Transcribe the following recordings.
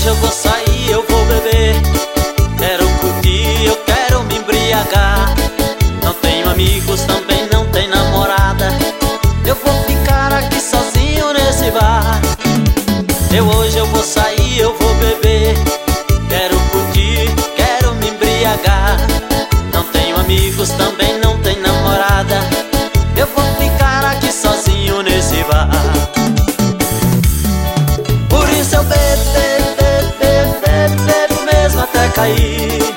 Hoje eu vou sair, eu vou beber, quero curtir, eu quero me embriagar. Não tenho amigos, também não tenho namorada, eu vou ficar aqui sozinho nesse bar. Hoje eu vou sair, eu vou beber, quero curtir, quero me embriagar. Não tenho amigos, também não tenho namorada, eu vou ficar aqui sozinho nesse bar. Por isso eu bebo, bebo mesmo até cair.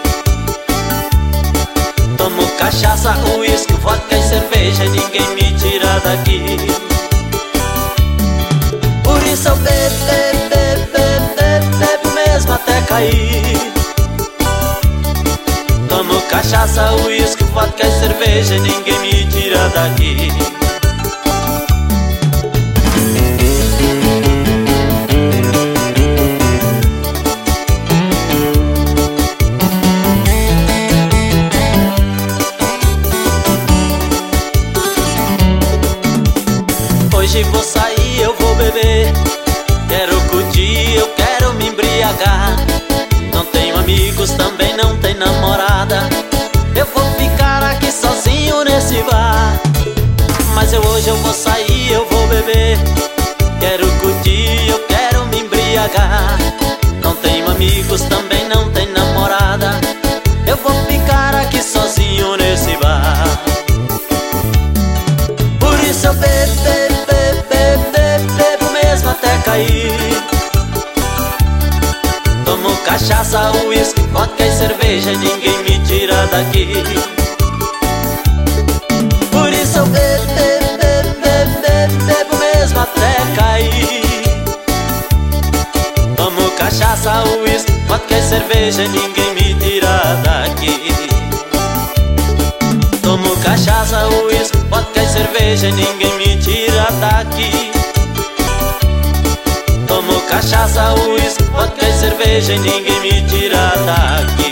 Tomo cachaça, uísque, vodka e cerveja, ninguém me tira daqui. Por isso eu bebo, bebo mesmo até cair. Tomo cachaça, uísque, vodka e cerveja, ninguém me tira daqui. Hoje vou sair, eu vou beber, quero curtir, eu quero me embriagar. Não tenho amigos, também não tenho namorada, eu vou ficar aqui sozinho nesse bar. Mas hoje eu vou sair, eu vou beber, quero curtir, eu quero me embriagar. Não tenho amigos, também não tenho namorada, eu vou ficar aqui sozinho nesse bar. Por isso eu bebo, bebo mesmo até cair. Tomo cachaça, uísque, vodka e cerveja, ninguém me tira daqui. Por isso eu bebo, bebo mesmo até cair. Tomo cachaça, uísque, vodka e cerveja, ninguém me tira daqui. Tomo cachaça, uísque, vodka e cerveja, ninguém me tira daqui. Tomo cachaça, uísque, vodka e cerveja, ninguém me tira daqui.